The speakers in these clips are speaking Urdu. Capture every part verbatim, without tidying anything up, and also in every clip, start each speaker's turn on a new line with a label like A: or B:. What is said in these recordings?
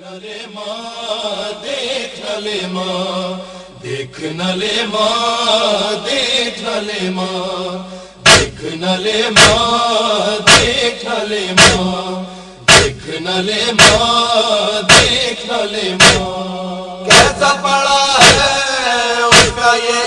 A: نلے ماں دیکھ نلے ماں دیکھ نلے ماں دیکھ نلے ماں دیکھ نلے ماں دیکھ نلے ماں دیکھ نلے ماں دیکھ نلے ماں
B: کیسا پڑا ہے اس کا یہ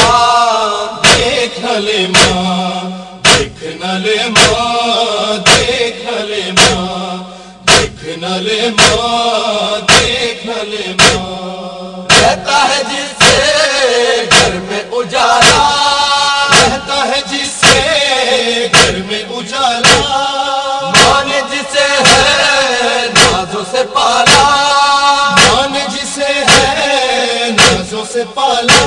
B: جوان
A: دیکھ نلے ماں دیکھ نلے ماں دیکھ نلے ماں دیکھ نلے ماں دیکھ نلے ماں
B: رہتا ہے جس سے گھر میں اجالا
A: رہتا ہے جس سے گھر میں اجالا
B: ماں نے جسے ہے نازوں سے پالا
A: ماں نے جسے ہے نازوں سے پالا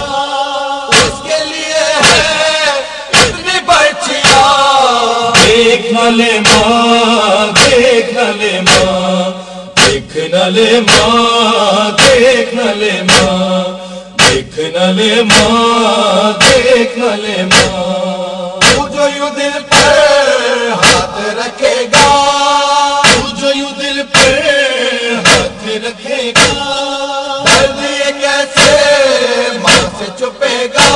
B: اس کے لیے ہے اتنی بچیاں
A: دیکھ نلے ماں دیکھ نلے ماں دیکھ نلے ماں دیکھ نلے ماں دیکھ نلے ماں دیکھ نلے ماں
B: تو جو یوں دل پر ہاتھ رکھے گا
A: تو جو یوں دل پہ ہاتھ رکھے گا
B: درد یہ کیسے ماں سے چھپے گا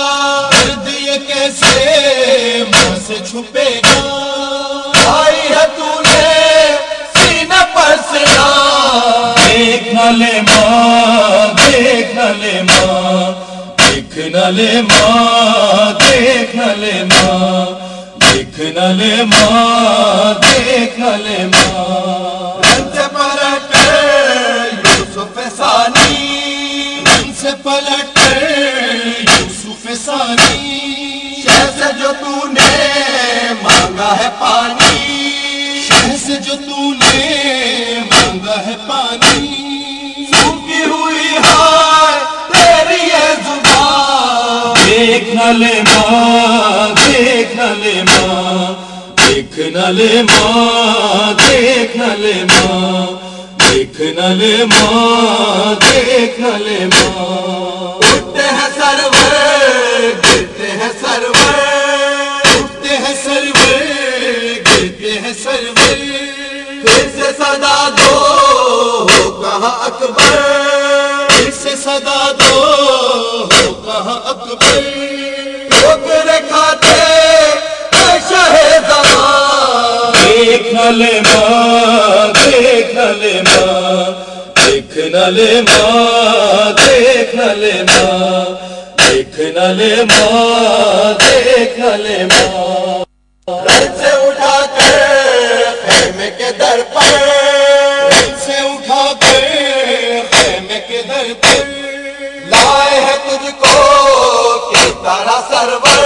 A: درد یہ کیسے ماں سے چھپے گا
B: آئی ہے تو نے سینہ پر سنا
A: دیکھ نلے ماں دیکھ نلے ماں دیکھ نلے ماں دیکھ نلے ماں دیکھ نلے ماں دیکھ نلے ماں
B: رن سے پلٹ کر یوسف ثانی
A: رن سے پلٹ کر یوسف ثانی
B: شہ سے جو تو نے مانگا ہے پانی
A: شہ سے جو تو نے مانگا ہے پانی
B: سوکھی ہوئی ہے تیری یہ زبان
A: دیکھ نلے ماں دیکھ نلے ماں دیکھ نلے ماں دیکھ نلے ماں دیکھ نلے ماں دیکھ نلے ماں
B: اٹھتے ہیں سرور گرتے ہیں سرور
A: اٹھتے ہیں سرور گرتے ہیں سرور
B: پھر سے صدا دو ہو کہاں اکبر
A: پھر سے صدا دو ہو کہاں اکبر
B: ٹھوکریں کھاتے اے شاہ زمان
A: دیکھ نلے ماں دیکھ نلے ماں دیکھ نلے ماں دیکھ نلے ماں دیکھ نلے ماں دیکھ نلے ماں
B: گھر سے اٹھا کر خیمے کے در پر
A: دل سے اٹھا کر خیمے کے در پر
B: لائے ہیں تجھ کو کس طرح سرور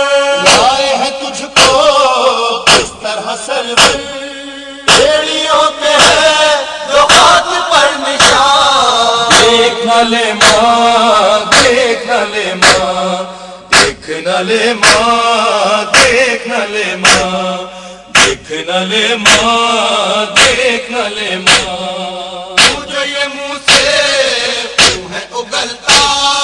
A: لائے ہیں تجھ کو کس طرح سرور
B: بیڑیوں پہ ہے جو خاک پر نشان
A: دیکھ نلے ماں دیکھ نلے ماں دیکھ نلے ماں دیکھ نلے ماں دیکھ نلے ماں دیکھ نلے ماں
B: جو یہ منہ سے خون ہے اگلتا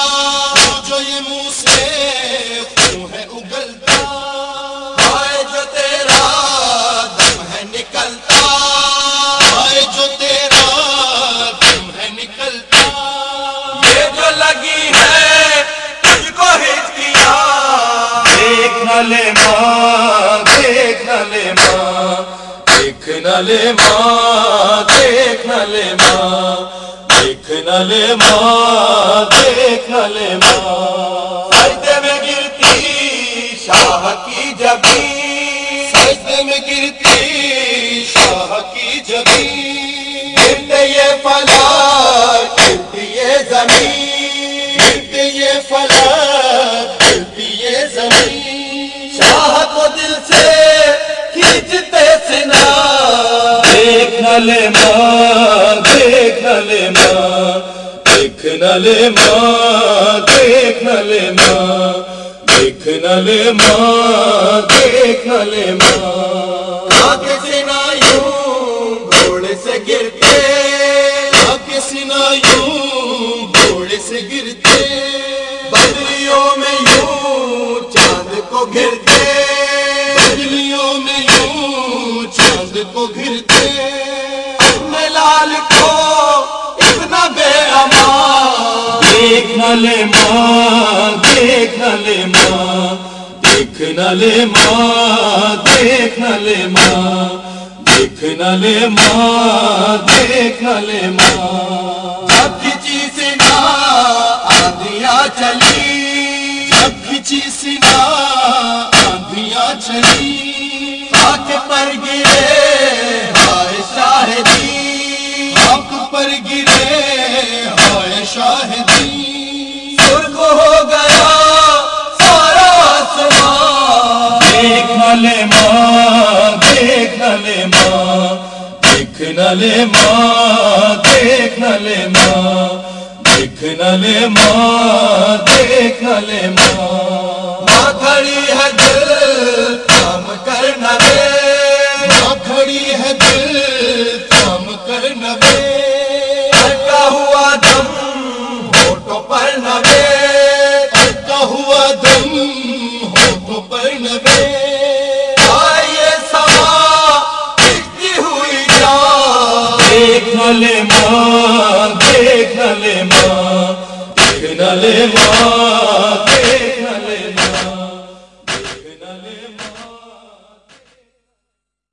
A: جو یہ منہ سے خون ہے اگلتا
B: آئے جو تیرا دم ہے نکلتا
A: آئے جو تیرا دم ہے نکلتا
B: یہ جو لگی ہے تجھ کو ہچکیاں
A: دیکھ نلے ماں دیکھ نلے ماں دیکھ نلے ماں دیکھ نلے ماں دیکھ نلے ماں دیکھ نلے ماں
B: سجدے میں گرتی شاہ کی جبین
A: سجدے میں گرتی شاہ کی جبین
B: گرتے یہ فلک گرتی یہ زمین
A: گرتے یہ فلک گرتی یہ زمین
B: شاہ کو دل سے کھینچتے سنا
A: دیکھ نلے ماں دیکھ نلے ماں دیکھ نلے ماں دیکھ نلے ماں دیکھ نلے ماں دیکھ نلے ماں
B: آگے سنا یوں گھوڑے سے گرتے
A: آگے سنا یوں گھوڑے سے گرتے
B: بدریوں میں یوں چاند کو گرتے
A: بجلیوں میں یوں چاند کو گرتے
B: اپنے لال کو
A: لے ماں دیکھ نہ لے ماں دیکھ نہ لے ماں دیکھ نہ لے ماں دیکھ نہ لے ماں دیکھ نہ لے ماں
B: جب کھچی سنا آندھیاں چلی
A: جب کھچی سنا آندھیاں چلی
B: خاک پر گرے ہائے شاہدی
A: خاک پر گرے ہائے شاہدی
B: سرخ ہو گیا سارا آسمان
A: دیکھ نہ لے ماں دیکھ نہ لے ماں دیکھ نہ لے ماں دیکھ نہ لے ماں دیکھ نہ لے ماں دیکھ نہ لے ماں
B: ماں کھڑی ہے دل کام کر نہ دے
A: ماں کھڑی ہے دل کام کر نہ دے
B: اٹکا ہوا دم ہوٹوں پر نہ دے
A: اٹکا ہوا دم ہوٹوں پر نہ دے
B: آئیے سما بکتی ہوئی جان
A: دیکھ نہ لے ماں دیکھ نہ لے ماں دیکھ نہ لے ماں